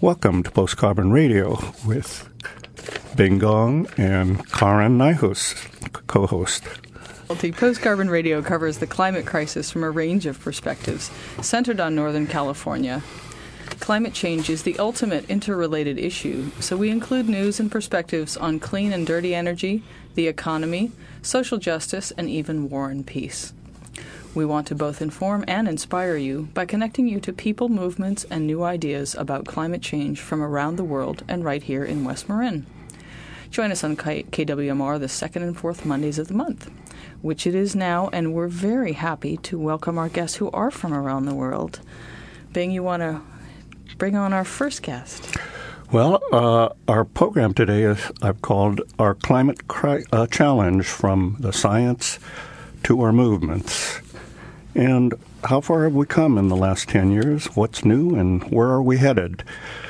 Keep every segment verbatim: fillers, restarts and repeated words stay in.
Welcome to Post Carbon Radio with Bing Gong and Karen Nyhus, co-host. Post Carbon Radio covers the climate crisis from a range of perspectives, centered on Northern California. Climate change is the ultimate interrelated issue, so we include news and perspectives on clean and dirty energy, the economy, social justice, and even war and peace. We want to both inform and inspire you by connecting you to people, movements, and new ideas about climate change from around the world and right here in West Marin. Join us on K- KWMR the second and fourth Mondays of the month, which it is now, and we're very happy to welcome our guests who are from around the world. Bing, you want to bring on our first guest? Well, uh, our program today is I've called our Climate Cri- uh, Challenge from the Science to Our Movements. And how far have we come in the last ten years? What's new and where are we headed?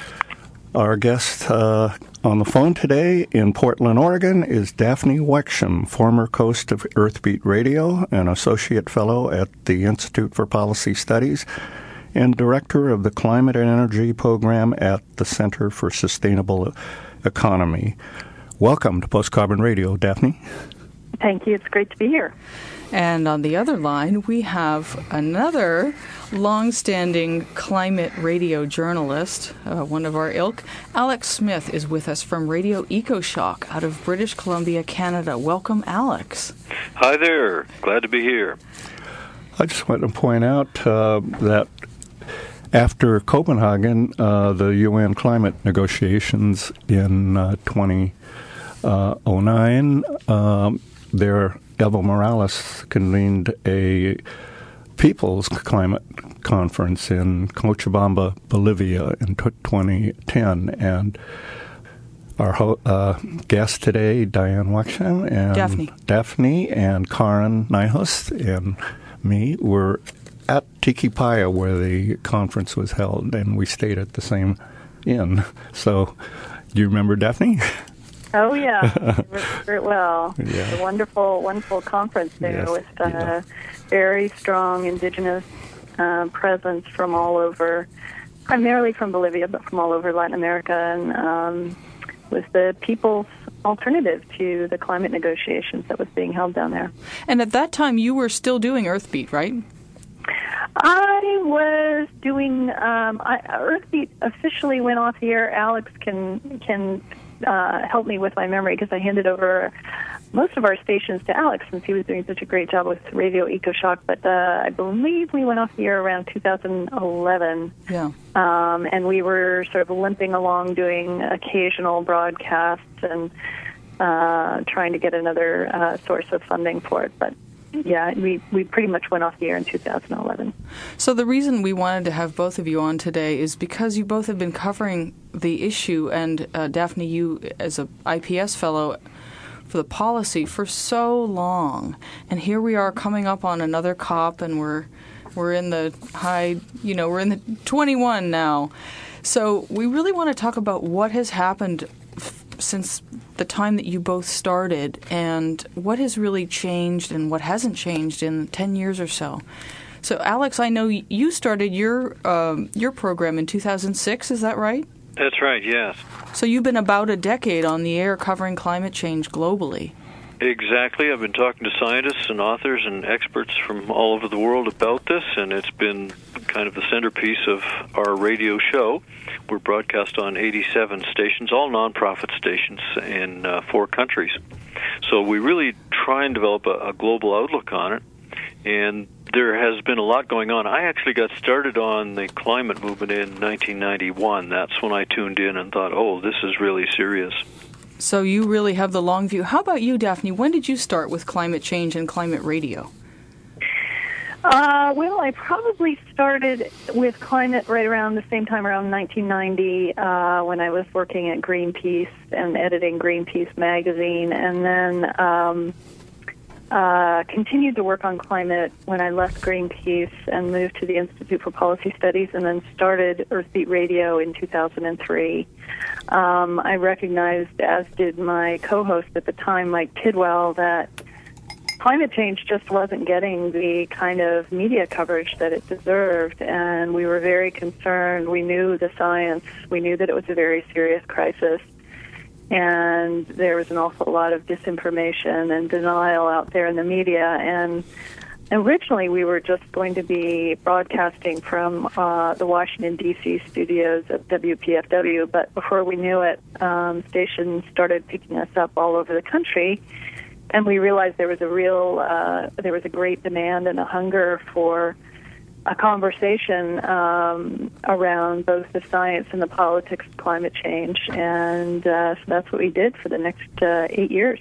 Our guest uh, on the phone today in Portland, Oregon is Daphne Wexham, former host of Earthbeat Radio and associate fellow at the Institute for Policy Studies and director of the Climate and Energy Program at the Center for Sustainable Economy. Welcome to Post Carbon Radio, Daphne. Thank you. It's great to be here. And on the other line, we have another long-standing climate radio journalist, uh, one of our ilk. Alex Smith is with us from Radio EcoShock out of British Columbia, Canada. Welcome, Alex. Hi there. Glad to be here. I just want to point out uh, that after Copenhagen, uh, the U N climate negotiations in uh, twenty oh nine, um, there Evo Morales convened a People's Climate Conference in Cochabamba, Bolivia in twenty ten. And our ho- uh, guest today, Diane Wexham, and Daphne. Daphne and Karen Nyhus and me were at Tiki Paya where the conference was held, and we stayed at the same inn. So, do you remember Daphne? Oh, yeah. Very well. Yeah. It's a wonderful, wonderful conference there Yes, with uh, yeah. very strong indigenous uh, presence from all over, primarily from Bolivia, but from all over Latin America, and um, was the people's alternative to the climate negotiations that was being held down there. And at that time, you were still doing Earthbeat, right? I was doing um, I, Earthbeat officially went off the air. Alex can can uh, help me with my memory because I handed over most of our stations to Alex since he was doing such a great job with Radio EcoShock. But uh, I believe we went off the air around two thousand eleven. Yeah. Um, and we were sort of limping along doing occasional broadcasts and uh, trying to get another uh, source of funding for it. But yeah, we, we pretty much went off the air in two thousand eleven. So the reason we wanted to have both of you on today is because you both have been covering the issue, and uh, Daphne, you as a I P S fellow for the policy for so long, and here we are coming up on another COP, and we're we're in the high, you know, we're in the twenty-one now. So we really want to talk about what has happened f- since the time that you both started, and what has really changed and what hasn't changed in ten years or so. So, Alex, I know you started your um, your program in two thousand six, is that right? That's right, yes. So you've been about a decade on the air covering climate change globally. Exactly. I've been talking to scientists and authors and experts from all over the world about this, and it's been kind of the centerpiece of our radio show. We're broadcast on eighty-seven stations, all nonprofit stations in uh, four countries. So we really try and develop a, a global outlook on it, and there has been a lot going on. I actually got started on the climate movement in nineteen ninety-one. That's when I tuned in and thought, oh, this is really serious. So you really have the long view. How about you, Daphne? When did you start with climate change and climate radio? Uh, well, I probably started with climate right around the same time, around nineteen ninety, uh, when I was working at Greenpeace and editing Greenpeace magazine, and then um, uh, continued to work on climate when I left Greenpeace and moved to the Institute for Policy Studies, and then started Earthbeat Radio in two thousand three. Um, I recognized, as did my co-host at the time, Mike Tidwell, that climate change just wasn't getting the kind of media coverage that it deserved, and we were very concerned. We knew the science. We knew that it was a very serious crisis, and there was an awful lot of disinformation and denial out there in the media. And originally, we were just going to be broadcasting from uh, the Washington, D C studios of W P F W, but before we knew it, um, stations started picking us up all over the country, and we realized there was a real, uh, there was a great demand and a hunger for a conversation um, around both the science and the politics of climate change, and uh, so that's what we did for the next uh, eight years.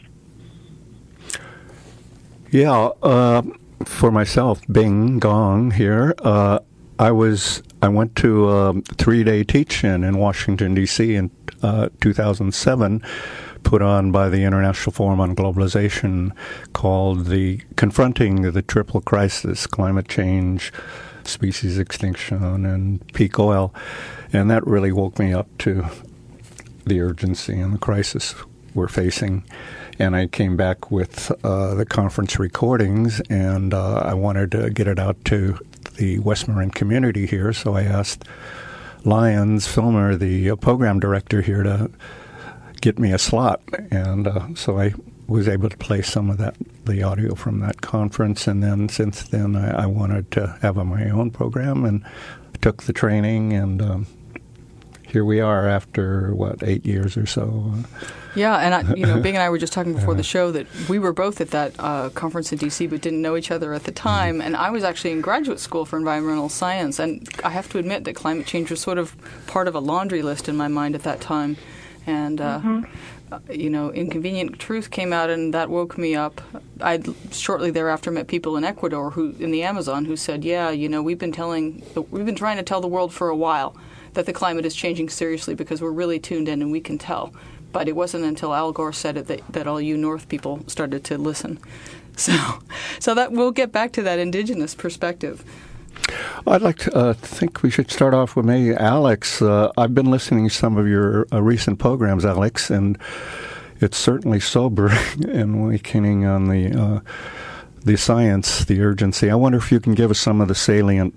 Yeah, uh, for myself, Bing Gong here, uh, I was I went to a three-day teach-in in Washington, D C in uh, two thousand seven, put on by the International Forum on Globalization, called the Confronting the Triple Crisis, Climate Change, Species Extinction, and Peak Oil. And that really woke me up to the urgency and the crisis we're facing. And I came back with uh, the conference recordings, and uh, I wanted to get it out to the West Marin community here, so I asked Lyons Filmer, the uh, program director here, to get me a slot. And uh, so I was able to play some of that, the audio from that conference, and then since then I, I wanted to have a, my own program, and took the training, and um, here we are after, what, eight years or so. Yeah, and I, you know, Bing and I were just talking before the show that we were both at that uh, conference in D C but didn't know each other at the time, and I was actually in graduate school for environmental science, and I have to admit that climate change was sort of part of a laundry list in my mind at that time. And, uh, mm-hmm. you know, Inconvenient Truth came out, and that woke me up. I shortly thereafter met people in Ecuador, who in the Amazon, who said, yeah, you know, we've been telling, we've been trying to tell the world for a while that the climate is changing seriously because we're really tuned in and we can tell. But it wasn't until Al Gore said it that, that all you North people started to listen. So, so that we'll get back to that indigenous perspective. I'd like to uh, think we should start off with maybe Alex. Uh, I've been listening to some of your uh, recent programs, Alex, and it's certainly sobering and awakening on the uh, the science, the urgency. I wonder if you can give us some of the salient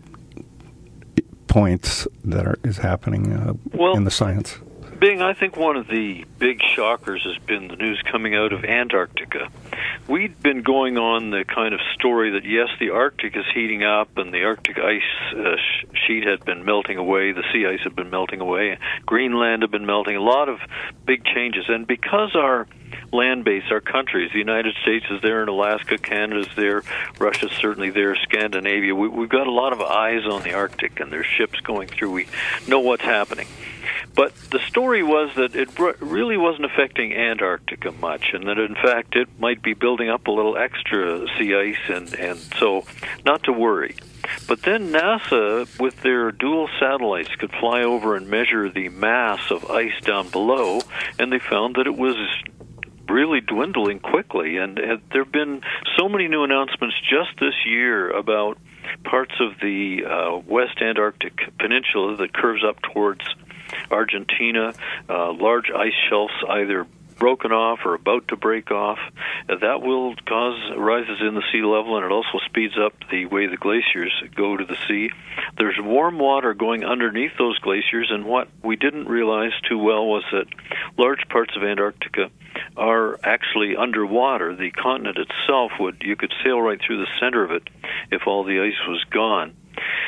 points that are is happening uh, well, in the science. Bing, I think one of the big shockers has been the news coming out of Antarctica. We'd been going on the kind of story that, yes, the Arctic is heating up and the Arctic ice uh, sh- sheet had been melting away, the sea ice had been melting away, Greenland had been melting, a lot of big changes. And because our land base, our countries, the United States is there and Alaska, Canada's there, Russia's certainly there, Scandinavia, we, we've got a lot of eyes on the Arctic and there's ships going through. We know what's happening. But the story was that it really wasn't affecting Antarctica much, and that in fact it might be building up a little extra sea ice, and, and so not to worry. But then NASA, with their dual satellites, could fly over and measure the mass of ice down below, and they found that it was really dwindling quickly. And uh, there have been so many new announcements just this year about parts of the uh, West Antarctic Peninsula that curves up towards Argentina, uh, large ice shelves either broken off or about to break off. Uh, that will cause rises in the sea level, and it also speeds up the way the glaciers go to the sea. There's warm water going underneath those glaciers, and what we didn't realize too well was that large parts of Antarctica are actually underwater. The continent itself would, you could sail right through the center of it if all the ice was gone.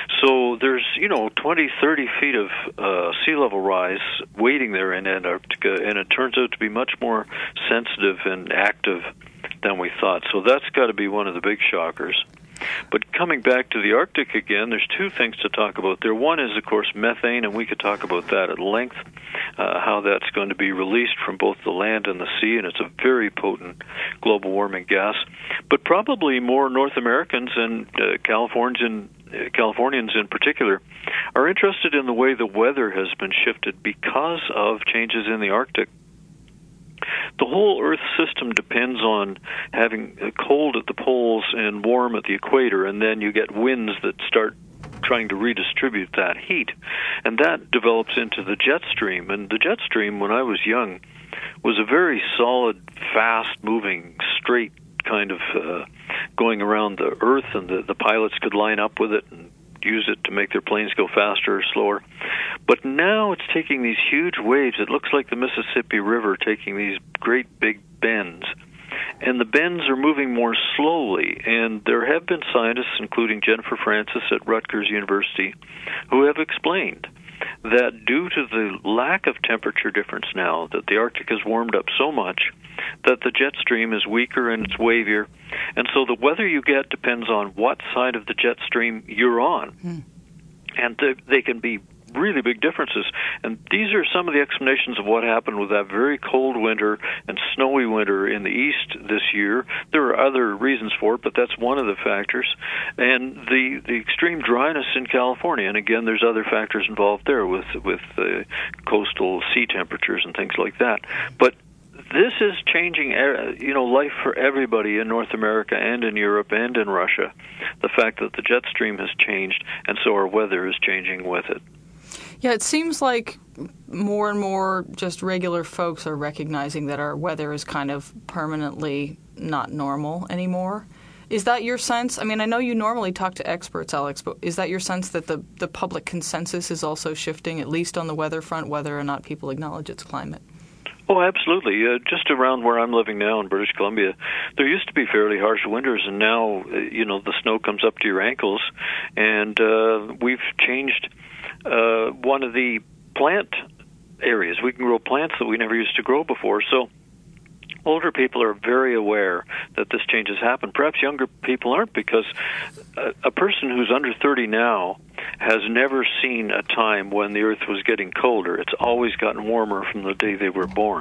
So there's, you know, twenty, thirty feet of uh, sea level rise waiting there in Antarctica, and it turns out to be much more sensitive and active than we thought. So that's got to be one of the big shockers. But coming back to the Arctic again, there's two things to talk about there. One is, of course, methane, and we could talk about that at length, uh, how that's going to be released from both the land and the sea, and it's a very potent global warming gas. But probably more North Americans and uh, Californians, uh, Californians in particular, are interested in the way the weather has been shifted because of changes in the Arctic. The whole Earth system depends on having cold at the poles and warm at the equator, and then you get winds that start trying to redistribute that heat. And that develops into the jet stream. And the jet stream, when I was young, was a very solid, fast-moving, straight kind of uh, going around the Earth, and the, the pilots could line up with it and use it to make their planes go faster or slower. But now it's taking these huge waves. It looks like the Mississippi River taking these great big bends. And the bends are moving more slowly. And there have been scientists, including Jennifer Francis at Rutgers University, who have explained that due to the lack of temperature difference now, that the Arctic has warmed up so much that the jet stream is weaker and it's wavier. And so the weather you get depends on what side of the jet stream you're on. Hmm. And they, they can be really big differences. And these are some of the explanations of what happened with that very cold winter and snowy winter in the east this year. There are other reasons for it, but that's one of the factors. And the the extreme dryness in California, and again, there's other factors involved there with with uh, coastal sea temperatures and things like that. But this is changing, you know, life for everybody in North America and in Europe and in Russia. The fact that the jet stream has changed, and so our weather is changing with it. Yeah, it seems like more and more just regular folks are recognizing that our weather is kind of permanently not normal anymore. Is that your sense? I mean, I know you normally talk to experts, Alex, but is that your sense that the, the public consensus is also shifting, at least on the weather front, whether or not people acknowledge its climate? Oh, absolutely. Uh, just around where I'm living now in British Columbia, there used to be fairly harsh winters, and now, uh, you know, the snow comes up to your ankles, and uh, we've changed uh, one of the plant areas. We can grow plants that we never used to grow before, so older people are very aware that this change has happened. Perhaps younger people aren't, because a, a person who's under thirty now has never seen a time when the Earth was getting colder. It's always gotten warmer from the day they were born.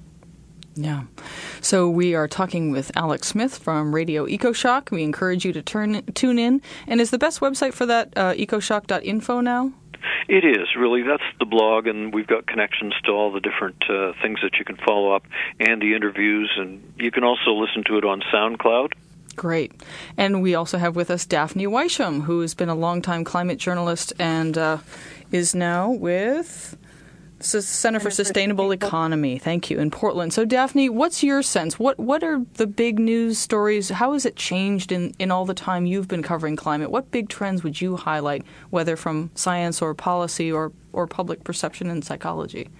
Yeah. So we are talking with Alex Smith from Radio EcoShock. We encourage you to turn tune in. And is the best website for that uh, ecoshock dot info now? It is, really. That's the blog, and we've got connections to all the different uh, things that you can follow up and the interviews, and you can also listen to it on SoundCloud. Great. And we also have with us Daphne Weisham, who has been a longtime climate journalist and uh, is now with the Center for Sustainable Economy. Thank you, in Portland. So, Daphne, what's your sense? What what are the big news stories? How has it changed in, in all the time you've been covering climate? What big trends would you highlight, whether from science or policy or, or public perception and psychology?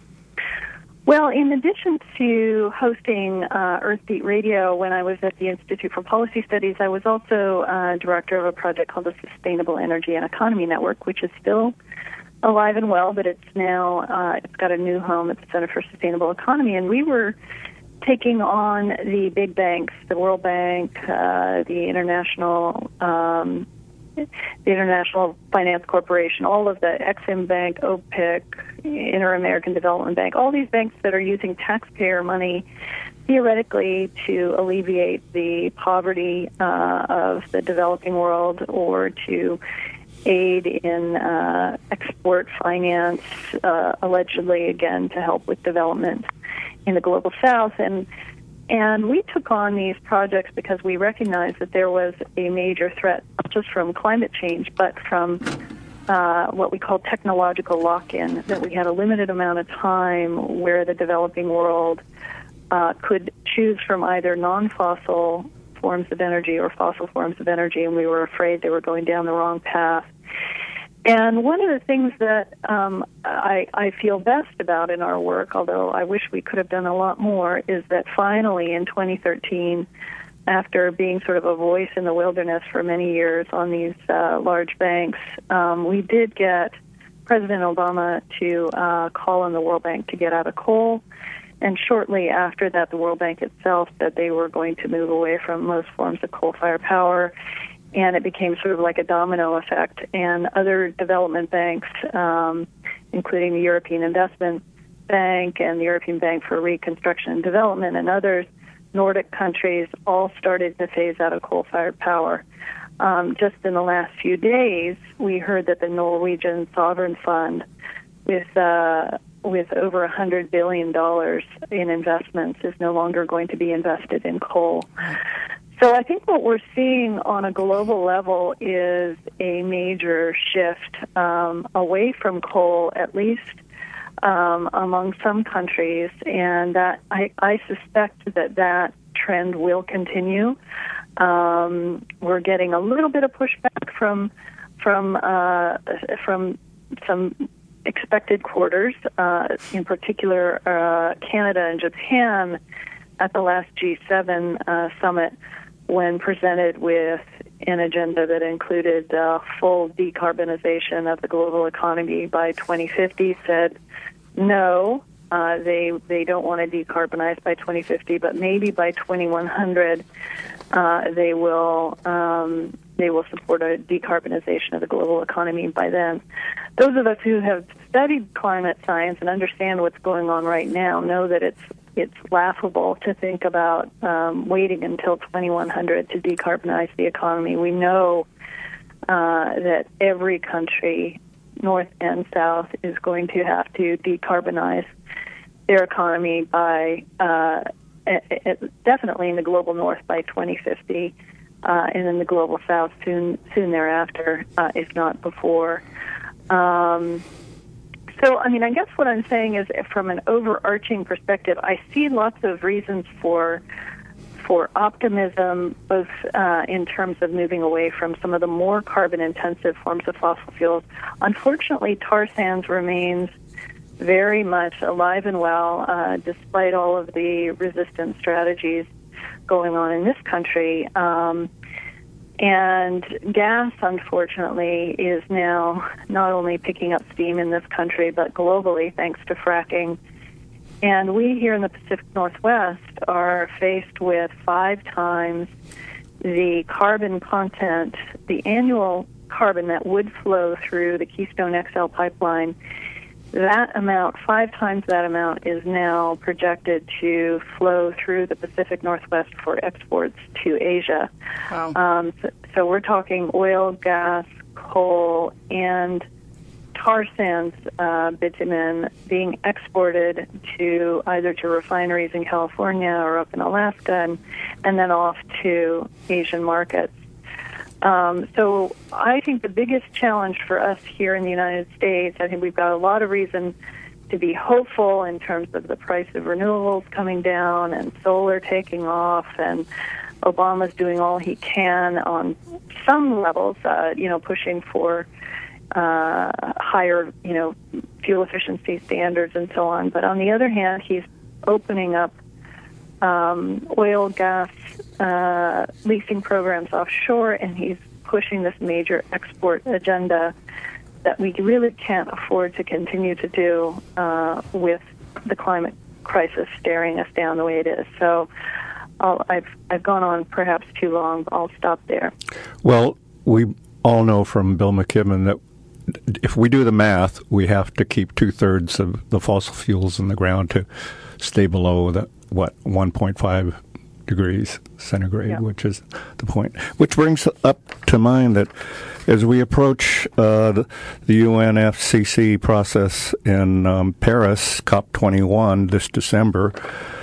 Well, in addition to hosting uh, Earthbeat Radio when I was at the Institute for Policy Studies, I was also uh, director of a project called the Sustainable Energy and Economy Network, which is still alive and well, but it's now uh, it's got a new home at the Center for Sustainable Economy, and we were taking on the big banks, the World Bank, uh, the International um, the International Finance Corporation, all of the Exim Bank, OPIC, Inter-American Development Bank, all these banks that are using taxpayer money theoretically to alleviate the poverty uh, of the developing world or to aid in uh, export finance, uh, allegedly, again, to help with development in the global south. And And we took on these projects because we recognized that there was a major threat, not just from climate change, but from uh, what we call technological lock-in, that we had a limited amount of time where the developing world uh, could choose from either non-fossil forms of energy or fossil forms of energy, and we were afraid they were going down the wrong path. And one of the things that um, I, I feel best about in our work, although I wish we could have done a lot more, is that finally in twenty thirteen, after being sort of a voice in the wilderness for many years on these uh, large banks, um, we did get President Obama to uh, call on the World Bank to get out of coal. And shortly after that, the World Bank itself said they were going to move away from most forms of coal-fired power. And it became sort of like a domino effect. And other development banks, um, including the European Investment Bank and the European Bank for Reconstruction and Development and others, Nordic countries, all started to phase out of coal-fired power. Um, just in the last few days, we heard that the Norwegian Sovereign Fund, with uh, with over one hundred billion dollars in investments, is no longer going to be invested in coal. So I think what we're seeing on a global level is a major shift um, away from coal, at least um, among some countries, and that I, I suspect that that trend will continue. Um, we're getting a little bit of pushback from from uh, from some expected quarters, uh, in particular uh, Canada and Japan at the last G seven uh, summit, when presented with an agenda that included uh, full decarbonization of the global economy by twenty fifty, said no, uh, they they don't want to decarbonize by twenty fifty, but maybe by twenty-one hundred uh, they will um, they will support a decarbonization of the global economy by then. Those of us who have studied climate science and understand what's going on right now know that it's it's laughable to think about um, waiting until twenty-one hundred to decarbonize the economy. We know uh, that every country, north and south, is going to have to decarbonize their economy by uh, definitely in the global north by twenty fifty, uh, and in the global south soon soon thereafter, uh, if not before. Um, So, I mean, I guess what I'm saying is, from an overarching perspective, I see lots of reasons for for optimism, both uh, in terms of moving away from some of the more carbon-intensive forms of fossil fuels. Unfortunately, tar sands remains very much alive and well, uh, despite all of the resistance strategies going on in this country. Um, And gas, unfortunately, is now not only picking up steam in this country, but globally, thanks to fracking. And we here in the Pacific Northwest are faced with five times the carbon content, the annual carbon that would flow through the Keystone X L pipeline. That amount, five times that amount, is now projected to flow through the Pacific Northwest for exports to Asia. Wow. Um, so, so we're talking oil, gas, coal, and tar sands uh, bitumen being exported to either to refineries in California or up in Alaska, and, and then off to Asian markets. Um, so I think the biggest challenge for us here in the United States, I think we've got a lot of reason to be hopeful in terms of the price of renewables coming down and solar taking off, and Obama's doing all he can on some levels, uh, you know, pushing for uh, higher, you know, fuel efficiency standards and so on. But on the other hand, he's opening up um, oil, gas, uh, leasing programs offshore, and he's pushing this major export agenda that we really can't afford to continue to do uh, with the climate crisis staring us down the way it is. So I'll, I've I've gone on perhaps too long. I'll stop there. Well, we all know from Bill McKibben that if we do the math, we have to keep two-thirds of the fossil fuels in the ground to stay below the, what, one point five degrees centigrade, yeah. Which is the point. Which brings up to mind that as we approach uh, the, the U N F C C process in um, Paris, COP twenty-one, this December,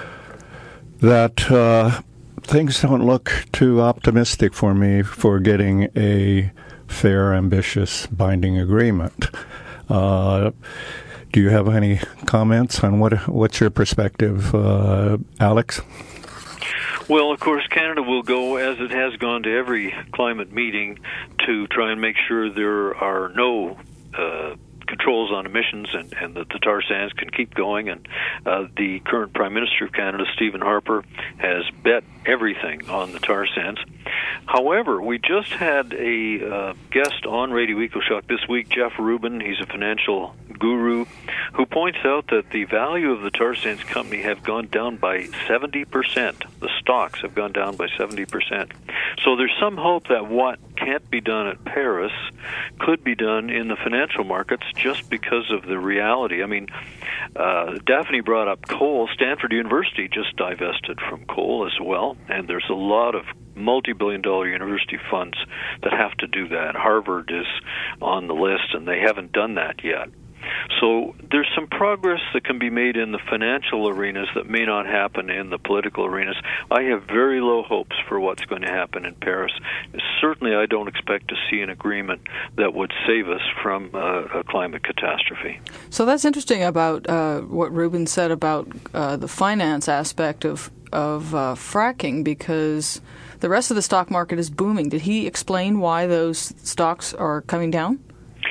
that uh, things don't look too optimistic for me for getting a fair, ambitious, binding agreement. Uh, do you have any comments on what what's your perspective, uh, Alex? Well, of course, Canada will go, as it has gone to every climate meeting, to try and make sure there are no uh, controls on emissions and, and that the tar sands can keep going. And uh, the current Prime Minister of Canada, Stephen Harper, has bet everything on the tar sands. However, we just had a uh, guest on Radio EcoShock this week, Jeff Rubin. He's a financial guru who points out that the value of the tar sands company have gone down by seventy percent. The stocks have gone down by seventy percent. So there's some hope that what can't be done at Paris could be done in the financial markets just because of the reality. I mean, uh, Daphne brought up coal. Stanford University just divested from coal as well, and there's a lot of multi-billion dollar university funds that have to do that. Harvard is on the list, and they haven't done that yet. So there's some progress that can be made in the financial arenas that may not happen in the political arenas. I have very low hopes for what's going to happen in Paris. Certainly I don't expect to see an agreement that would save us from uh, a climate catastrophe. So that's interesting about uh, what Ruben said about uh, the finance aspect of, of uh, fracking, because the rest of the stock market is booming. Did he explain why those stocks are coming down?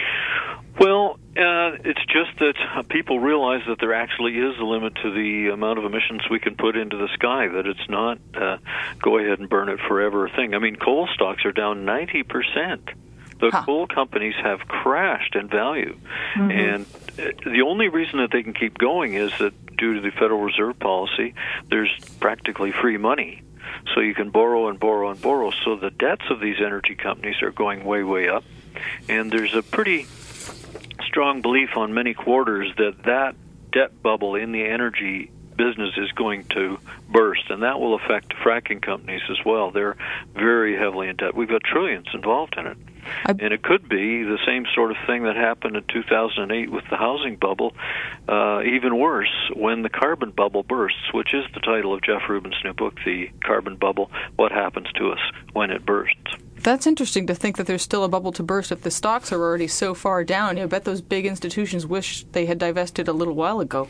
Well, uh, it's just that people realize that there actually is a limit to the amount of emissions we can put into the sky, that it's not uh, go ahead and burn it forever thing. I mean, coal stocks are down ninety percent. The huh. coal companies have crashed in value. Mm-hmm. And the only reason that they can keep going is that due to the Federal Reserve policy, there's practically free money. So you can borrow and borrow and borrow. So the debts of these energy companies are going way, way up. And there's a pretty strong belief on many quarters that that debt bubble in the energy business is going to burst, and that will affect fracking companies as well. They're very heavily in debt. We've got trillions involved in it. I... And it could be the same sort of thing that happened in two thousand eight with the housing bubble, uh, even worse, when the carbon bubble bursts, which is the title of Jeff Rubin's new book, The Carbon Bubble, What Happens to Us When It Bursts. That's interesting to think that there's still a bubble to burst if the stocks are already so far down. I bet those big institutions wish they had divested a little while ago.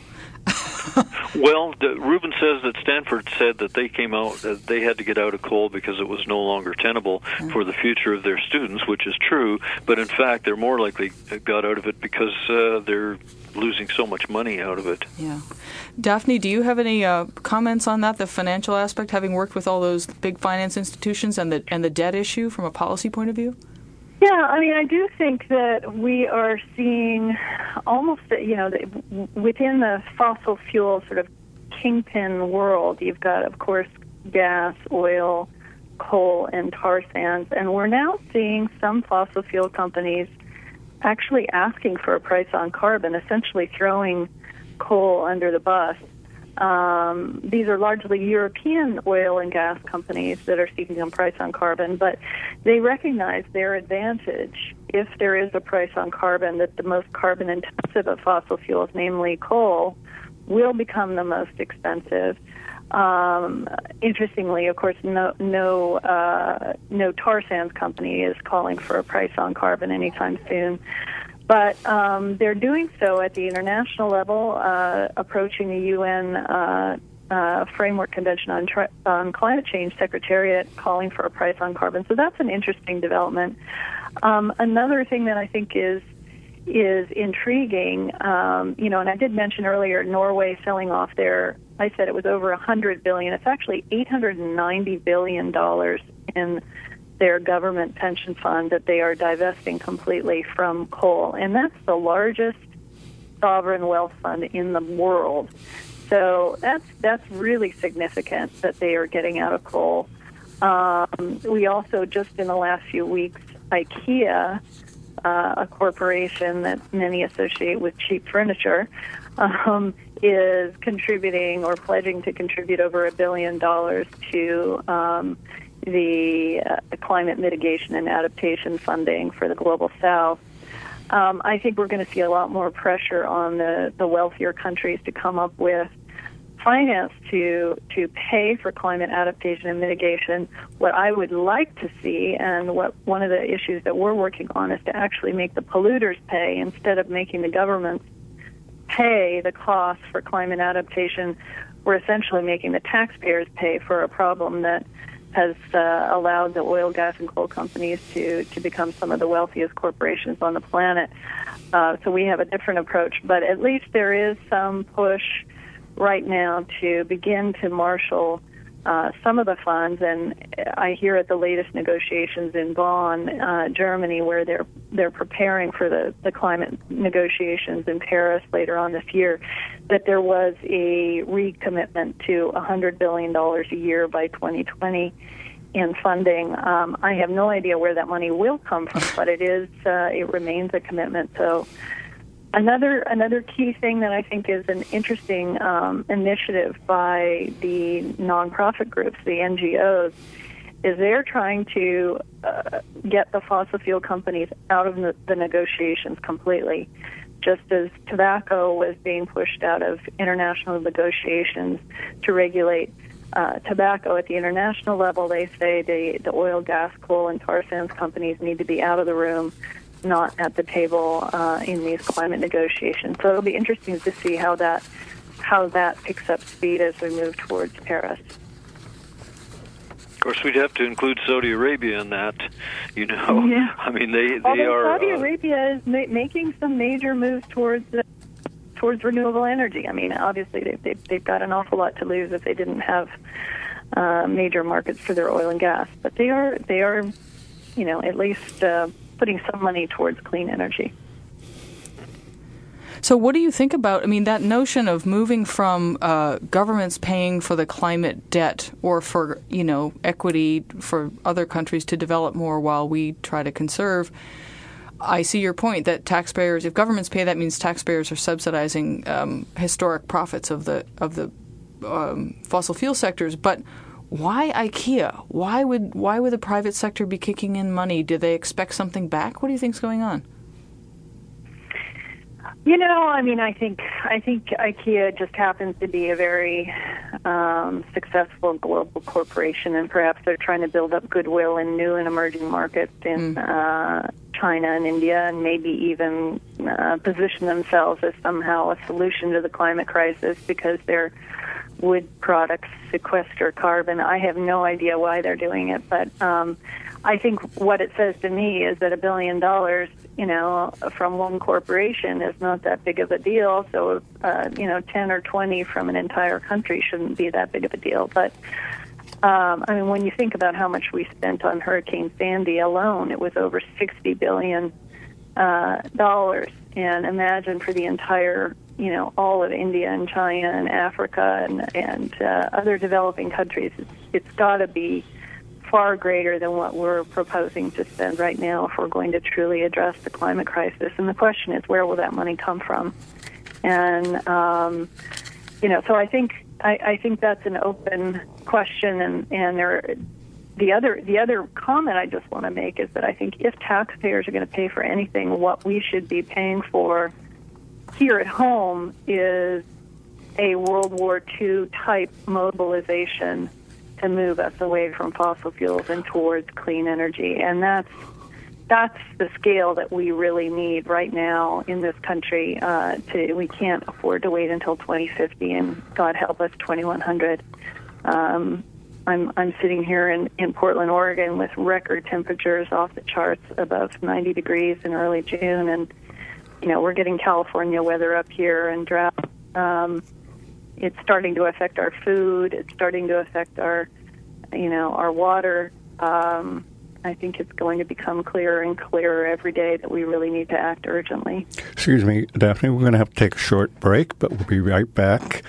Well, the, Rubin says that Stanford said that they came out, that they had to get out of coal because it was no longer tenable yeah. for the future of their students, which is true. But in fact, they're more likely got out of it because uh, they're losing so much money out of it. Yeah. Daphne, do you have any uh, comments on that, the financial aspect, having worked with all those big finance institutions and the and the debt issue from a policy point of view? Yeah, I mean, I do think that we are seeing almost, you know, within the fossil fuel sort of kingpin world, you've got, of course, gas, oil, coal, and tar sands, and we're now seeing some fossil fuel companies actually asking for a price on carbon, essentially throwing coal under the bus. Um, these are largely European oil and gas companies that are seeking a price on carbon, but they recognize their advantage if there is a price on carbon, that the most carbon intensive of fossil fuels, namely coal, will become the most expensive. Um, interestingly, of course, no no uh, no tar sands company is calling for a price on carbon anytime soon. But um, they're doing so at the international level, uh, approaching the U N uh, uh, Framework Convention on, tri- on Climate Change Secretariat, calling for a price on carbon. So that's an interesting development. Um, another thing that I think is is intriguing, um, you know, and I did mention earlier Norway selling off their, I said it was over one hundred billion dollars. It's actually eight hundred ninety billion dollars in their government pension fund that they are divesting completely from coal. And that's the largest sovereign wealth fund in the world. So that's that's really significant that they are getting out of coal. Um, we also, just in the last few weeks, IKEA, uh, a corporation that many associate with cheap furniture, um, is contributing or pledging to contribute over a billion dollars to um, the uh, climate mitigation and adaptation funding for the Global South. Um, I think we're going to see a lot more pressure on the, the wealthier countries to come up with finance to to pay for climate adaptation and mitigation. What I would like to see, and what one of the issues that we're working on, is to actually make the polluters pay instead of making the governments pay the costs for climate adaptation. We're essentially making the taxpayers pay for a problem that has uh, allowed the oil, gas, and coal companies to, to become some of the wealthiest corporations on the planet. Uh, so we have a different approach, but at least there is some push right now to begin to marshal uh, some of the funds. And I hear at the latest negotiations in Bonn, uh, Germany, where they're they're preparing for the, the climate negotiations in Paris later on this year, that there was a recommitment to one hundred billion dollars a year by twenty twenty in funding. Um, I have no idea where that money will come from, but it is uh, it remains a commitment. So another another key thing that I think is an interesting um, initiative by the nonprofit groups, the N G Os, is they're trying to uh, get the fossil fuel companies out of the, the negotiations completely. just as tobacco was being pushed out of international negotiations to regulate uh, tobacco at the international level, they say the, the oil, gas, coal, and tar sands companies need to be out of the room, not at the table uh, in these climate negotiations. So it'll be interesting to see how that how that picks up speed as we move towards Paris. Of course, we'd have to include Saudi Arabia in that, you know. Yeah. I mean, they, they Although are... Saudi uh, Arabia is ma- making some major moves towards uh, towards renewable energy. I mean, obviously, they, they, they've got an awful lot to lose if they didn't have uh, major markets for their oil and gas. But they are, they are, you know, at least uh, putting some money towards clean energy. So what do you think about, I mean, that notion of moving from uh, governments paying for the climate debt or for, you know, equity for other countries to develop more while we try to conserve? I see your point that taxpayers, if governments pay, that means taxpayers are subsidizing um, historic profits of the of the um, fossil fuel sectors. But why IKEA? Why would why would the private sector be kicking in money? Do they expect something back? What do you think's going on? You know, I mean, I think I think IKEA just happens to be a very um, successful global corporation, and perhaps they're trying to build up goodwill in new and emerging markets in mm. uh, China and India, and maybe even uh, position themselves as somehow a solution to the climate crisis because their wood products sequester carbon. I have no idea why they're doing it, but um, I think what it says to me is that a billion dollars, you know, from one corporation is not that big of a deal. So, uh, you know, ten or twenty from an entire country shouldn't be that big of a deal. But, um, I mean, when you think about how much we spent on Hurricane Sandy alone, it was over sixty billion dollars. Uh, and imagine for the entire, you know, all of India and China and Africa and, and uh, other developing countries, it's, it's got to be far greater than what we're proposing to spend right now if we're going to truly address the climate crisis. And the question is, where will that money come from? And, um, you know, so I think I, I think that's an open question. And, and there, the other the other comment I just want to make is that I think if taxpayers are going to pay for anything, what we should be paying for here at home is a World War Two type mobilization to move us away from fossil fuels and towards clean energy. And that's that's the scale that we really need right now in this country. Uh, to we can't afford to wait until twenty fifty and, God help us, twenty-one hundred. Um, I'm I'm sitting here in, in Portland, Oregon with record temperatures off the charts above ninety degrees in early June. And, you know, we're getting California weather up here and drought. Um, It's starting to affect our food. It's starting to affect our, you know, our water. Um, I think it's going to become clearer and clearer every day that we really need to act urgently. Excuse me, Daphne, we're going to have to take a short break, but we'll be right back.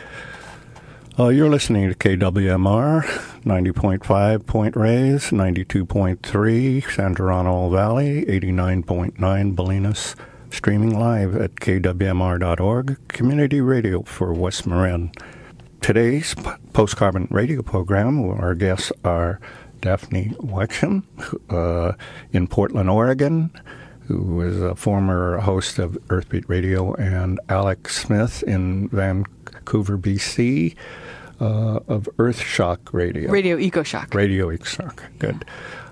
Uh, you're listening to K W M R, ninety point five Point Reyes, ninety-two point three San Geronimo Valley, eighty-nine point nine Bolinas, streaming live at K W M R dot org, community radio for West Marin. Today's Post-Carbon Radio program, our guests are Daphne Wexham uh, in Portland, Oregon, who is a former host of Earthbeat Radio, and Alex Smith in Vancouver, B C, uh, of Earthshock Radio. Radio EcoShock. Radio EcoShock, good.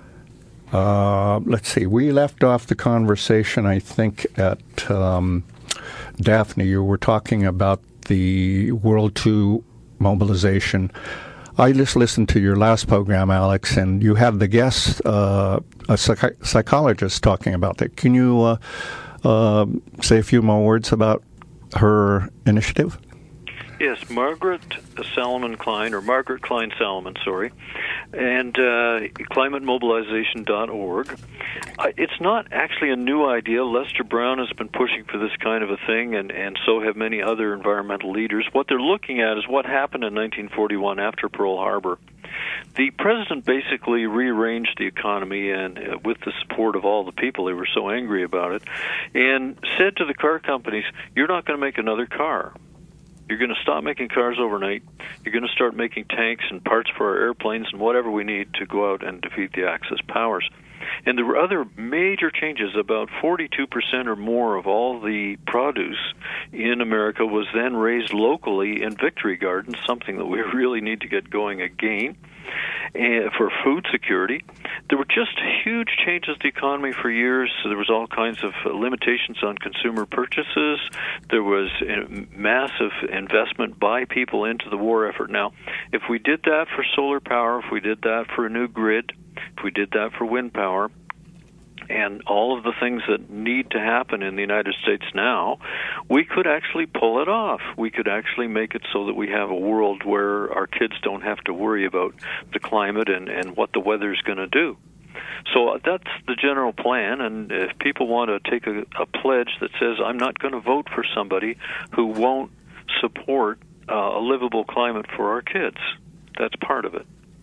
Uh, let's see. We left off the conversation, I think, at um, Daphne. You were talking about the World Two mobilization. I just listened to your last program, Alex, and you had the guest, uh, a psych- psychologist, talking about that. Can you uh, uh, say a few more words about her initiative? Yes, Margaret Salomon Klein, or Margaret Klein Salomon, sorry, and uh, climate mobilization dot org. Uh, it's not actually a new idea. Lester Brown has been pushing for this kind of a thing, and, and so have many other environmental leaders. What they're looking at is what happened in nineteen forty-one after Pearl Harbor. The president basically rearranged the economy, and uh, with the support of all the people, they were so angry about it, and said to the car companies, you're not going to make another car. You're going to stop making cars overnight. You're going to start making tanks and parts for our airplanes and whatever we need to go out and defeat the Axis powers. And there were other major changes. About forty-two percent or more of all the produce in America was then raised locally in Victory Gardens, something that we really need to get going again. And for food security, there were just huge changes to the economy for years. So there was all kinds of limitations on consumer purchases. There was massive investment by people into the war effort. Now, if we did that for solar power, if we did that for a new grid, if we did that for wind power, and all of the things that need to happen in the United States now, we could actually pull it off. We could actually make it so that we have a world where our kids don't have to worry about the climate and, and what the weather's going to do. So that's the general plan, and if people want to take a, a pledge that says, I'm not going to vote for somebody who won't support uh, a livable climate for our kids, that's part of it.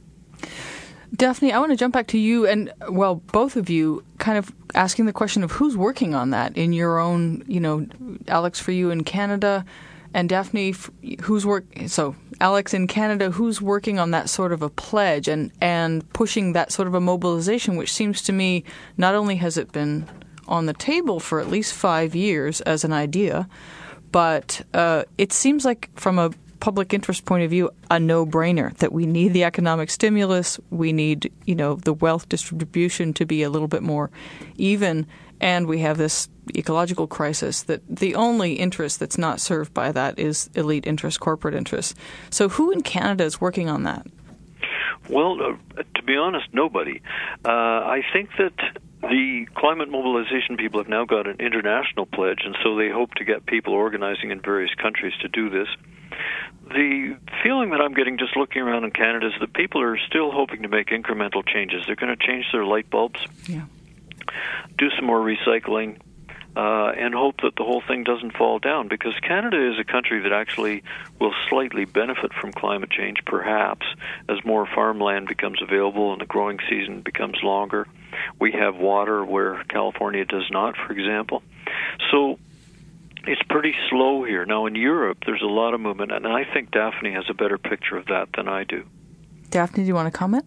Daphne, I want to jump back to you and, well, both of you kind of asking the question of who's working on that in your own, you know, Alex, for you in Canada, and Daphne, who's work. So Alex in Canada, who's working on that sort of a pledge and, and pushing that sort of a mobilization, which seems to me not only has it been on the table for at least five years as an idea, but uh, it seems like from a public interest point of view, a no-brainer that we need the economic stimulus, we need, you know, the wealth distribution to be a little bit more even, and we have this ecological crisis that the only interest that's not served by that is elite interest, corporate interests. So who in Canada is working on that? Well, uh, to be honest, nobody. Uh, I think that the climate mobilization people have now got an international pledge, and so they hope to get people organizing in various countries to do this. The feeling that I'm getting just looking around in Canada is that people are still hoping to make incremental changes. They're going to change their light bulbs, yeah. do some more recycling, uh, and hope that the whole thing doesn't fall down, because Canada is a country that actually will slightly benefit from climate change, perhaps, as more farmland becomes available and the growing season becomes longer. We have water where California does not, for example. So it's pretty slow here. Now, in Europe, there's a lot of movement, and I think Daphne has a better picture of that than I do. Daphne, do you want to comment?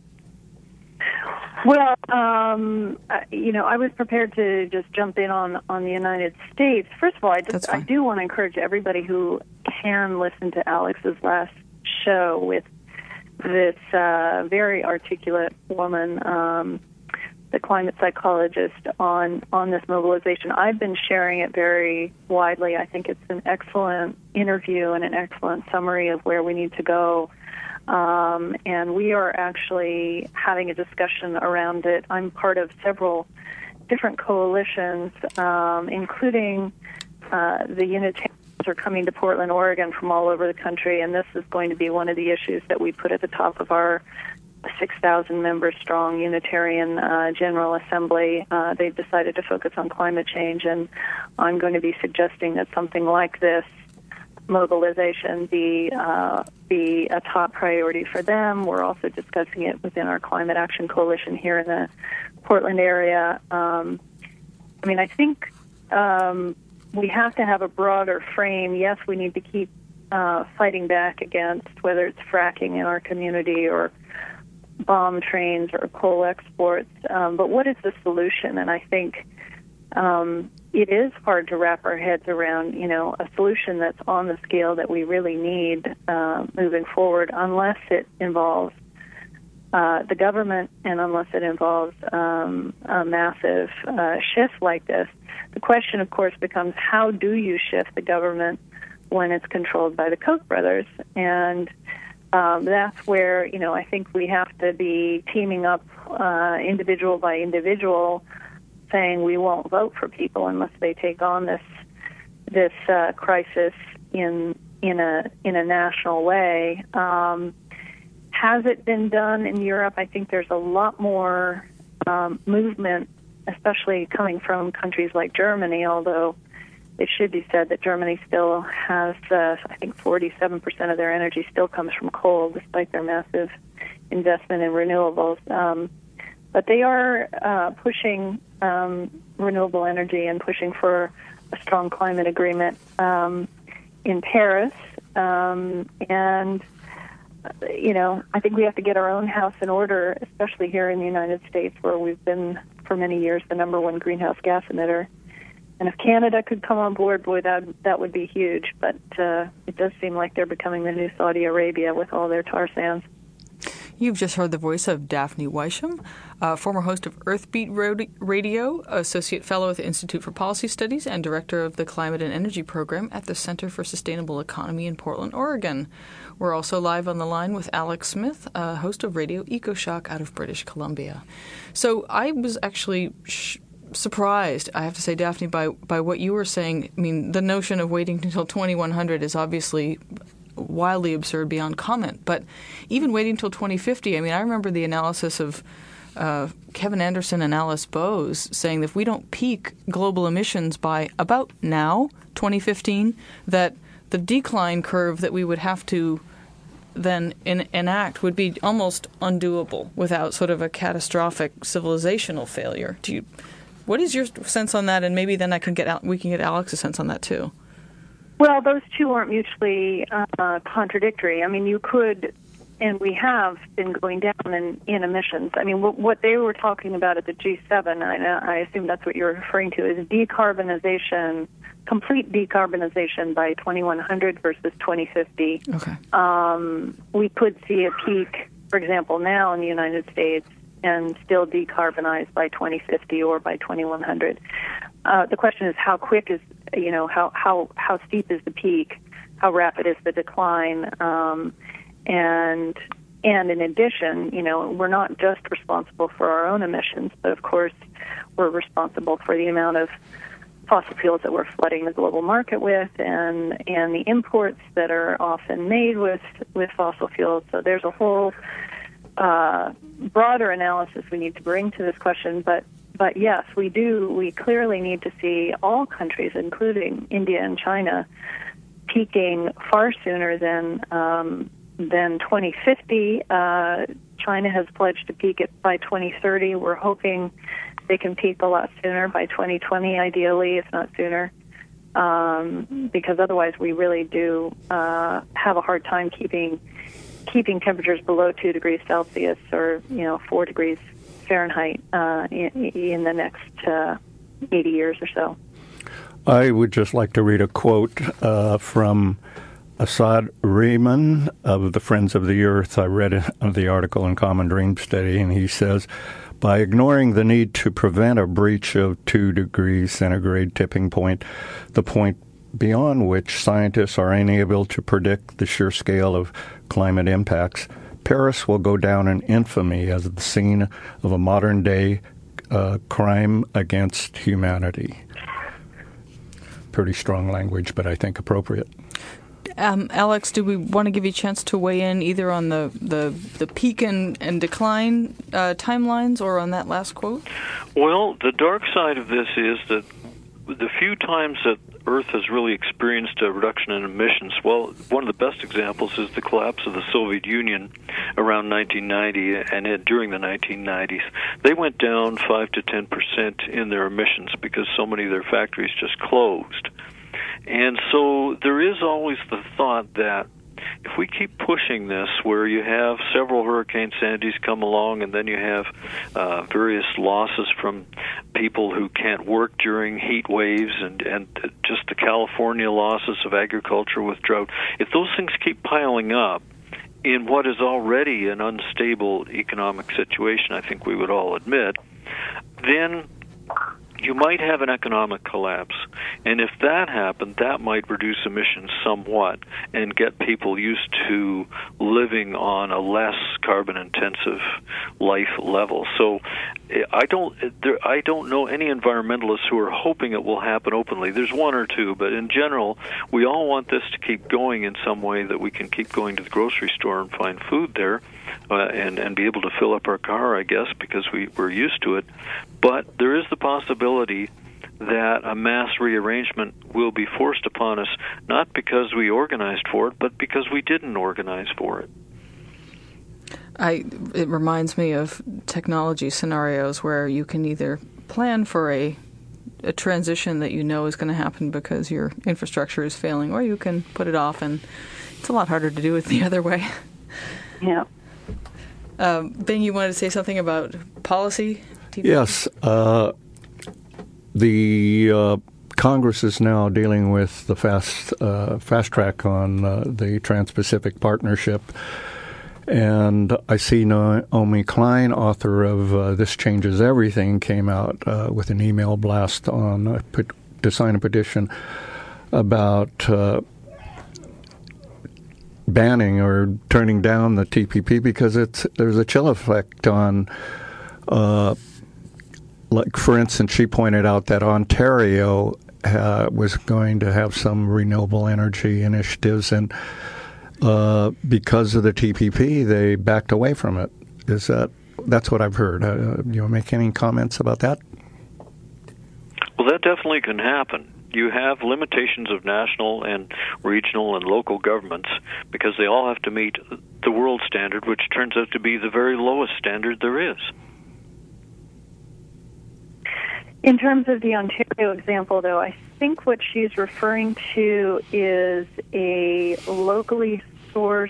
Well, um, you know, I was prepared to just jump in on, on the United States. First of all, I just I do want to encourage everybody who can listen to Alex's last show with this uh, very articulate woman, um, the climate psychologist, on, on this mobilization. I've been sharing it very widely. I think it's an excellent interview and an excellent summary of where we need to go. Um, and we are actually having a discussion around it. I'm part of several different coalitions, um, including uh, the Unitarians are coming to Portland, Oregon from all over the country, and this is going to be one of the issues that we put at the top of our six thousand member strong Unitarian uh, General Assembly. Uh, they've decided to focus on climate change, and I'm going to be suggesting that something like this mobilization be uh, be a top priority for them. We're also discussing it within our Climate Action Coalition here in the Portland area. Um, I mean, I think um, we have to have a broader frame. Yes, we need to keep uh, fighting back against whether it's fracking in our community or bomb trains or coal exports. Um, but what is the solution? And I think um, it is hard to wrap our heads around, you know, a solution that's on the scale that we really need uh, moving forward, unless it involves uh, the government and unless it involves um, a massive uh, shift like this. The question, of course, becomes how do you shift the government when it's controlled by the Koch brothers? And um, that's where, you know, I think we have to be teaming up uh, individual by individual, saying we won't vote for people unless they take on this this uh, crisis in in a in a national way. Um, has it been done in Europe? I think there's a lot more um, movement, especially coming from countries like Germany, although it should be said that Germany still has, uh, I think, forty-seven percent of their energy still comes from coal, despite their massive investment in renewables. Um, but they are uh, pushing um, renewable energy and pushing for a strong climate agreement um, in Paris. Um, and, you know, I think we have to get our own house in order, especially here in the United States, where we've been for many years the number one greenhouse gas emitter. And if Canada could come on board, boy, that that would be huge. But uh, it does seem like they're becoming the new Saudi Arabia with all their tar sands. You've just heard the voice of Daphne Weisham, uh, former host of Earthbeat Radio, Associate Fellow at the Institute for Policy Studies, and Director of the Climate and Energy Program at the Center for Sustainable Economy in Portland, Oregon. We're also live on the line with Alex Smith, uh, host of Radio EcoShock out of British Columbia. So I was actually sh- surprised, I have to say, Daphne, by, by what you were saying. I mean, the notion of waiting until twenty-one hundred is obviously wildly absurd beyond comment. But even waiting until twenty fifty, I mean, I remember the analysis of uh, Kevin Anderson and Alice Bowes saying that if we don't peak global emissions by about now, twenty fifteen, that the decline curve that we would have to then in, enact would be almost undoable without sort of a catastrophic civilizational failure. Do you, what is your sense on that? And maybe then I can get we can get Alex's sense on that too. Well, those two aren't mutually uh, contradictory. I mean, you could, and we have been going down in, in emissions. I mean, what, what they were talking about at the G seven, I, I assume that's what you're referring to, is decarbonization, complete decarbonization by twenty-one hundred versus twenty fifty. Okay. Um, we could see a peak, for example, now in the United States, and still decarbonize by twenty fifty or by twenty-one hundred. Uh, the question is how quick is, you know, how, how, how steep is the peak? How rapid is the decline? Um, and and in addition, you know, we're not just responsible for our own emissions, but of course we're responsible for the amount of fossil fuels that we're flooding the global market with, and and the imports that are often made with, with fossil fuels. So there's a whole uh, broader analysis we need to bring to this question, but But yes, we do. We clearly need to see all countries, including India and China, peaking far sooner than um, than twenty fifty. Uh, China has pledged to peak it by twenty thirty. We're hoping they can peak a lot sooner, by twenty twenty, ideally, if not sooner, um, because otherwise we really do uh, have a hard time keeping keeping temperatures below two degrees Celsius or you know four degrees Fahrenheit uh, in, in the next uh, eighty years or so. I would just like to read a quote uh, from Asad Rehman of the Friends of the Earth. I read the article in Common Dream Study, and he says, by ignoring the need to prevent a breach of two degrees centigrade tipping point, the point beyond which scientists are unable to predict the sheer scale of climate impacts, Paris will go down in infamy as the scene of a modern-day uh, crime against humanity. Pretty strong language, but I think appropriate. Um, Alex, do we want to give you a chance to weigh in either on the, the, the peak and, and decline uh, timelines or on that last quote? Well, the dark side of this is that the few times that Earth has really experienced a reduction in emissions, well, one of the best examples is the collapse of the Soviet Union around nineteen ninety, and it, during the nineteen nineties. They went down five to ten percent in their emissions because so many of their factories just closed. And so there is always the thought that if we keep pushing this, where you have several Hurricane Sandys come along, and then you have uh, various losses from people who can't work during heat waves, and, and just the California losses of agriculture with drought, if those things keep piling up in what is already an unstable economic situation, I think we would all admit, then you might have an economic collapse. And if that happened, that might reduce emissions somewhat and get people used to living on a less carbon-intensive life level. So I don't there, I don't know any environmentalists who are hoping it will happen openly. There's one or two, but in general, we all want this to keep going in some way, that we can keep going to the grocery store and find food there uh, and, and be able to fill up our car, I guess, because we, we're used to it. But there is the possibility that a mass rearrangement will be forced upon us, not because we organized for it, but because we didn't organize for it. I, it reminds me of technology scenarios where you can either plan for a a transition that you know is going to happen because your infrastructure is failing, or you can put it off, and it's a lot harder to do it the other way. Yeah. Um, Ben, you wanted to say something about policy? T P P? Yes. Uh, the uh, Congress is now dealing with the fast uh, fast track on uh, the Trans-Pacific Partnership. And I see Naomi Klein, author of uh, This Changes Everything, came out uh, with an email blast on uh, put, to sign a petition about uh, banning or turning down the T P P because it's there's a chill effect on, uh, like, for instance, she pointed out that Ontario uh, was going to have some renewable energy initiatives, and uh, because of the T P P, they backed away from it. Is that that's what I've heard? Uh, you want to make any comments about that? Well, that definitely can happen. You have limitations of national and regional and local governments because they all have to meet the world standard, which turns out to be the very lowest standard there is. In terms of the Ontario example, though, I think what she's referring to is a locally sourced,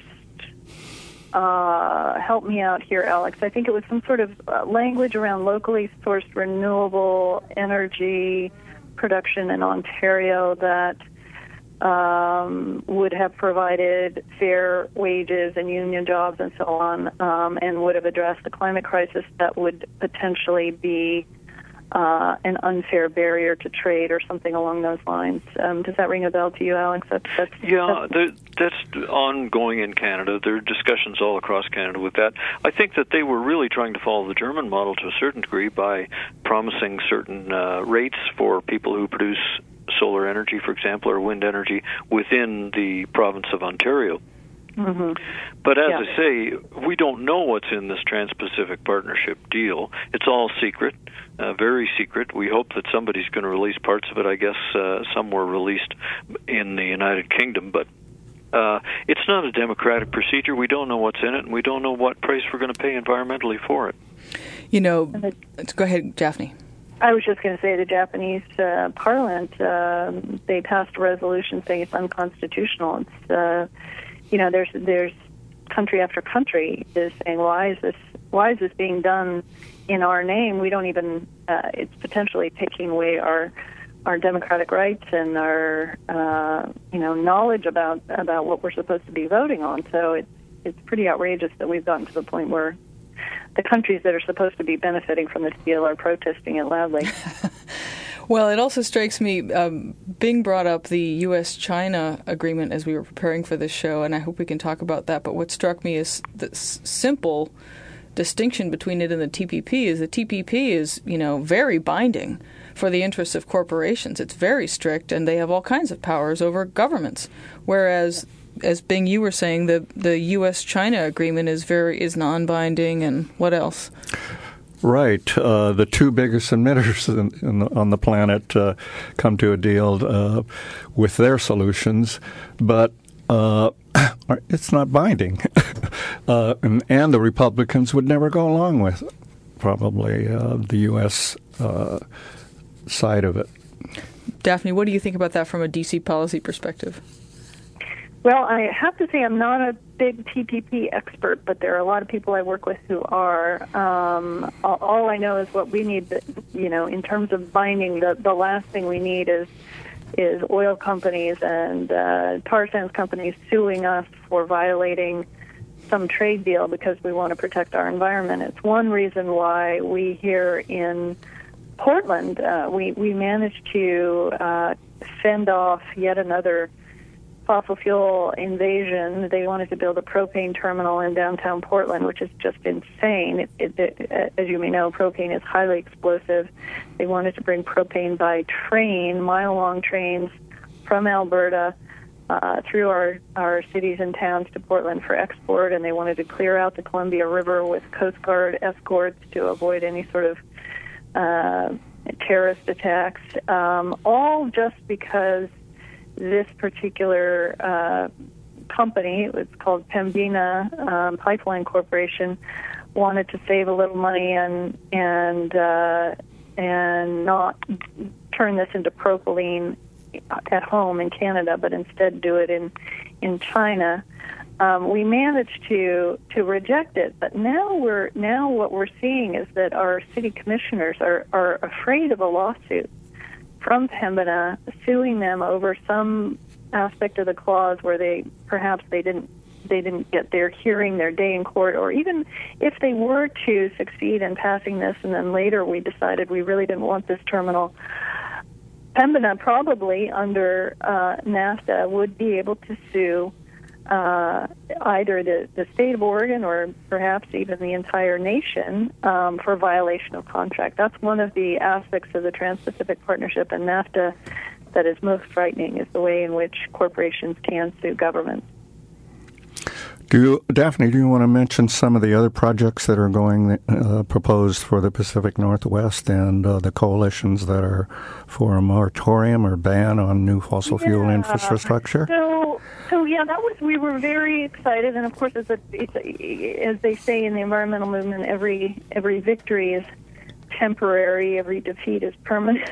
uh, help me out here, Alex, I think it was some sort of uh, language around locally sourced renewable energy production in Ontario that um, would have provided fair wages and union jobs and so on, um, and would have addressed the climate crisis that would potentially be uh, an unfair barrier to trade or something along those lines. Um, does that ring a bell to you, Alex? That's, that's, yeah, that's, that's ongoing in Canada. There are discussions all across Canada with that. I think that they were really trying to follow the German model to a certain degree by promising certain uh, rates for people who produce solar energy, for example, or wind energy within the province of Ontario. Mm-hmm. But as yeah. I say, we don't know what's in this Trans-Pacific Partnership deal. It's all secret, uh, very secret. We hope that somebody's going to release parts of it. I guess uh, some were released in the United Kingdom, but uh, it's not a democratic procedure. We don't know what's in it, and we don't know what price we're going to pay environmentally for it. You know, let's go ahead, Daphne. I was just going to say the Japanese uh, Parliament, uh, they passed a resolution saying it's unconstitutional. It's uh, You know, there's there's country after country is saying, why is this why is this being done in our name? We don't even uh, it's potentially taking away our our democratic rights and our uh, you know knowledge about about what we're supposed to be voting on. So it's it's pretty outrageous that we've gotten to the point where the countries that are supposed to be benefiting from this deal are protesting it loudly. Well, it also strikes me, um, Bing brought up the U S China agreement as we were preparing for this show, and I hope we can talk about that. But what struck me is the s- simple distinction between it and the T P P is the T P P is, you know, very binding for the interests of corporations. It's very strict, and they have all kinds of powers over governments. Whereas, as Bing, you were saying, the, the U S China agreement is very is non-binding, and what else? Right. Uh, the two biggest emitters in, in the, on the planet uh, come to a deal uh, with their solutions, but uh, it's not binding. uh, and, and the Republicans would never go along with probably uh, the U S uh, side of it. Daphne, what do you think about that from a D C policy perspective? Well, I have to say I'm not a big T P P expert, but there are a lot of people I work with who are. Um, all, all I know is what we need, you know, in terms of binding, the, the last thing we need is is oil companies and uh, tar sands companies suing us for violating some trade deal because we want to protect our environment. It's one reason why we here in Portland, uh, we, we managed to uh, fend off yet another fossil fuel invasion. They wanted to build a propane terminal in downtown Portland, which is just insane. It, it, it, as you may know, propane is highly explosive. They wanted to bring propane by train, mile-long trains from Alberta uh, through our, our cities and towns to Portland for export, and they wanted to clear out the Columbia River with Coast Guard escorts to avoid any sort of uh, terrorist attacks, um, all just because this particular uh, company, it's called Pembina um, Pipeline Corporation, wanted to save a little money and and uh, and not turn this into propylene at home in Canada, but instead do it in in China. Um, we managed to to reject it, but now we're now what we're seeing is that our city commissioners are, are afraid of a lawsuit from Pembina suing them over some aspect of the clause where they perhaps they didn't they didn't get their hearing, their day in court, or even if they were to succeed in passing this, and then later we decided we really didn't want this terminal. Pembina probably under uh, NAFTA would be able to sue uh, either the, the state of Oregon or perhaps even the entire nation um, for violation of contract. That's one of the aspects of the Trans-Pacific Partnership and NAFTA that is most frightening, is the way in which corporations can sue governments. Do you, Daphne, do you want to mention some of the other projects that are going uh, proposed for the Pacific Northwest and uh, the coalitions that are for a moratorium or ban on new fossil fuel yeah. infrastructure? So, so yeah, that was we were very excited, and of course, it's a, it's a, as they say in the environmental movement, every every victory is temporary, every defeat is permanent.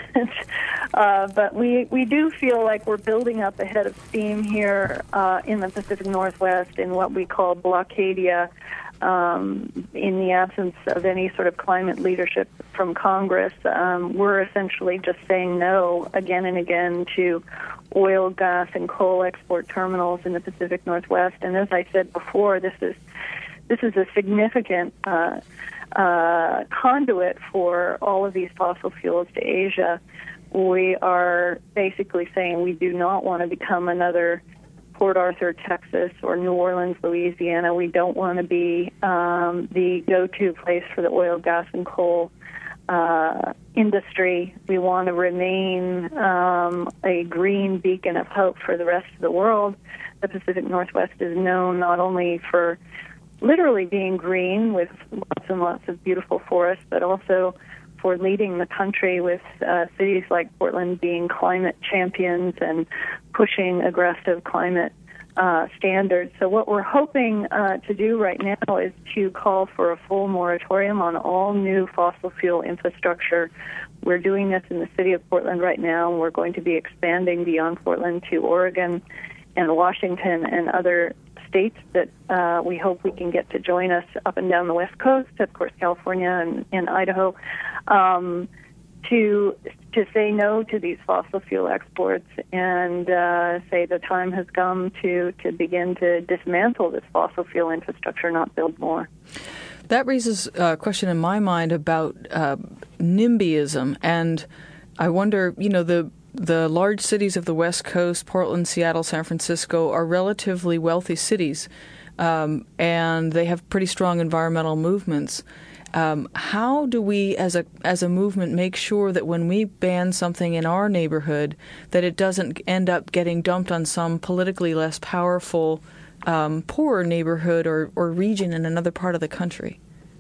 uh, but we we do feel like we're building up a head of steam here uh, in the Pacific Northwest in what we call Blockadia, um, in the absence of any sort of climate leadership from Congress. Um, we're essentially just saying no again and again to oil, gas, and coal export terminals in the Pacific Northwest. And as I said before, this is this is a significant uh, Uh, conduit for all of these fossil fuels to Asia. We are basically saying we do not want to become another Port Arthur, Texas, or New Orleans, Louisiana. We don't want to be um, the go-to place for the oil, gas, and coal uh, industry. We want to remain um, a green beacon of hope for the rest of the world. The Pacific Northwest is known not only for literally being green with lots and lots of beautiful forests, but also for leading the country with uh, cities like Portland being climate champions and pushing aggressive climate uh, standards. So what we're hoping uh, to do right now is to call for a full moratorium on all new fossil fuel infrastructure. We're doing this in the city of Portland right now, and we're going to be expanding beyond Portland to Oregon and Washington and other states that uh, we hope we can get to join us up and down the West Coast, of course, California and, and Idaho, um, to to say no to these fossil fuel exports and uh, say the time has come to, to begin to dismantle this fossil fuel infrastructure, not build more. That raises a question in my mind about uh, NIMBYism, and I wonder, you know, the The large cities of the West Coast, Portland, Seattle, San Francisco, are relatively wealthy cities, um, and they have pretty strong environmental movements. Um, how do we, as a as a movement, make sure that when we ban something in our neighborhood, that it doesn't end up getting dumped on some politically less powerful, um, poorer neighborhood or, or region in another part of the country?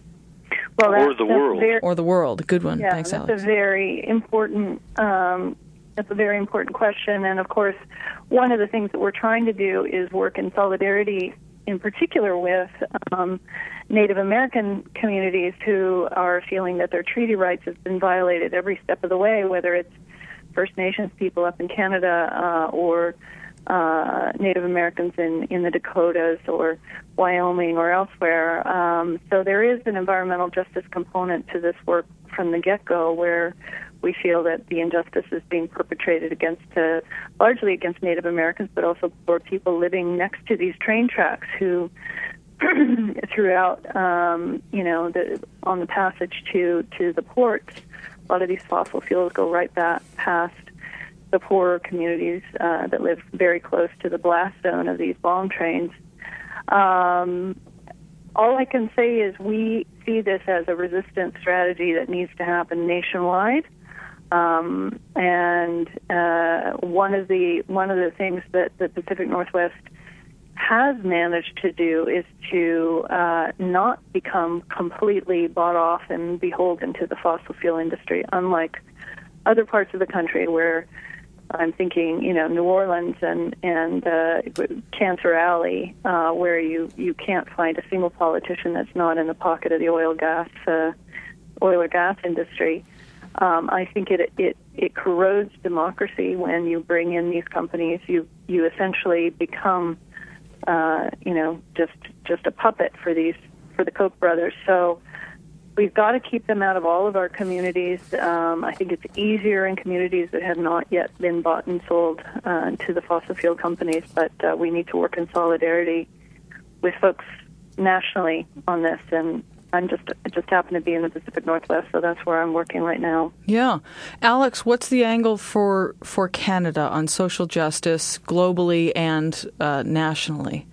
Well, or the world. Very, or the world. Good one. Yeah, Thanks, that's Alex. a very important um, that's a very important question. And, of course, one of the things that we're trying to do is work in solidarity, in particular with um, Native American communities who are feeling that their treaty rights have been violated every step of the way, whether it's First Nations people up in Canada uh, or uh, Native Americans in, in the Dakotas or Wyoming or elsewhere. Um, so there is an environmental justice component to this work from the get-go, where we feel that the injustice is being perpetrated against, uh, largely against Native Americans, but also for people living next to these train tracks who, throughout, um, you know, the, on the passage to, to the ports, a lot of these fossil fuels go right back past the poorer communities uh, that live very close to the blast zone of these bomb trains. Um, all I can say is we see this as a resistance strategy that needs to happen nationwide. Um, and uh, one of the one of the things that the Pacific Northwest has managed to do is to uh, not become completely bought off and beholden to the fossil fuel industry, unlike other parts of the country where I'm thinking, you know, New Orleans and and uh, Cancer Alley, uh, where you, you can't find a single politician that's not in the pocket of the oil gas uh, oil or gas industry. Um, I think it, it it corrodes democracy when you bring in these companies. You you essentially become uh, you know, just just a puppet for these for the Koch brothers. So we've got to keep them out of all of our communities. Um, I think it's easier in communities that have not yet been bought and sold uh, to the fossil fuel companies, but uh, we need to work in solidarity with folks nationally on this. And I'm just I just happen to be in the Pacific Northwest, so that's where I'm working right now. Yeah. Alex, what's the angle for, for Canada on social justice globally and uh, nationally?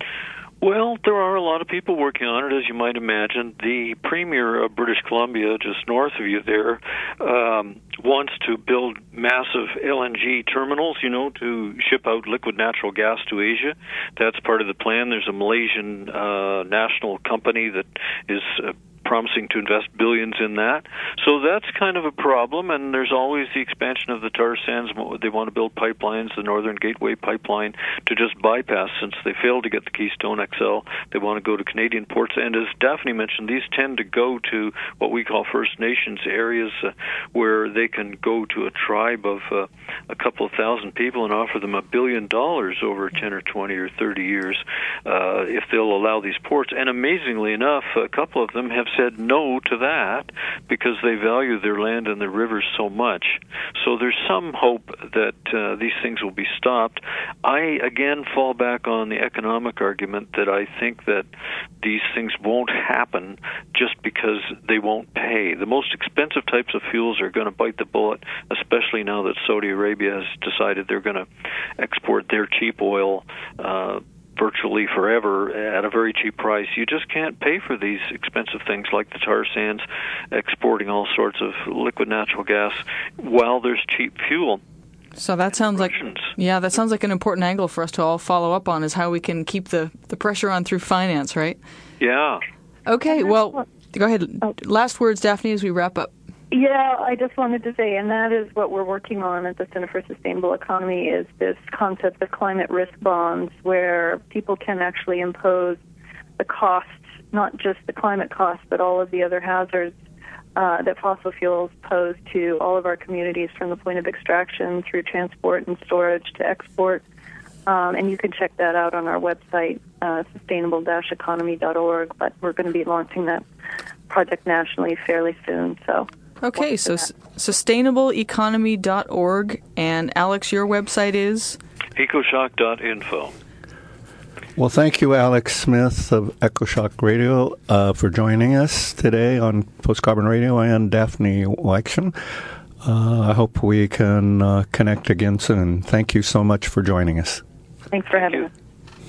Well, there are a lot of people working on it, as you might imagine. The Premier of British Columbia, just north of you there, um, wants to build massive L N G terminals, you know, to ship out liquid natural gas to Asia. That's part of the plan. There's a Malaysian uh, national company that is uh, promising to invest billions in that. So that's kind of a problem, and there's always the expansion of the tar sands. They want to build pipelines, the Northern Gateway pipeline, to just bypass, since they failed to get the Keystone X L. They want to go to Canadian ports, and as Daphne mentioned, these tend to go to what we call First Nations areas, uh, where they can go to a tribe of uh, a couple of thousand people and offer them a billion dollars over ten or twenty or thirty years uh, if they'll allow these ports. And amazingly enough, a couple of them have said no to that because they value their land and their rivers so much. So there's some hope that uh, these things will be stopped. I, again, fall back on the economic argument that I think that these things won't happen just because they won't pay. The most expensive types of fuels are going to bite the bullet, especially now that Saudi Arabia has decided they're going to export their cheap oil uh, virtually forever at a very cheap price. You just can't pay for these expensive things like the tar sands, exporting all sorts of liquid natural gas while there's cheap fuel. So that sounds like, yeah, that sounds like an important angle for us to all follow up on, is how we can keep the, the pressure on through finance, right? Yeah. Okay, well, go ahead. Last words, Daphne, as we wrap up. Yeah, I just wanted to say, and that is what we're working on at the Center for Sustainable Economy, is this concept of climate risk bonds, where people can actually impose the costs, not just the climate costs, but all of the other hazards uh, that fossil fuels pose to all of our communities, from the point of extraction through transport and storage to export. Um, and you can check that out on our website, uh, sustainable dash economy dot org, but we're going to be launching that project nationally fairly soon, so... Okay, so s- sustainable economy dot org, and Alex, your website is? ecoshock dot info. Well, thank you, Alex Smith of EchoShock Radio, uh, for joining us today on Post Carbon Radio, and Daphne Weichsen. Uh, I hope we can uh, connect again soon. Thank you so much for joining us. Thanks for having us.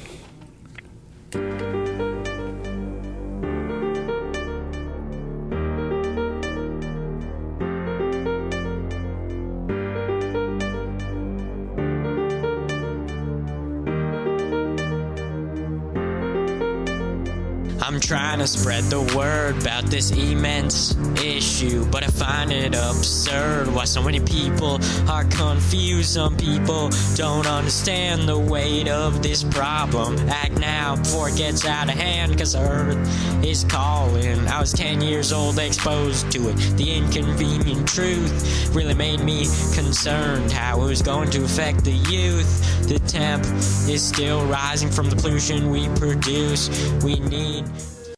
I'm trying to spread the word about this immense issue, but I find it absurd why so many people are confused. Some people don't understand the weight of this problem. Act now before it gets out of hand, cause Earth is calling. I was ten years old, exposed to it. The inconvenient truth really made me concerned how it was going to affect the youth. The temp is still rising from the pollution we produce. We need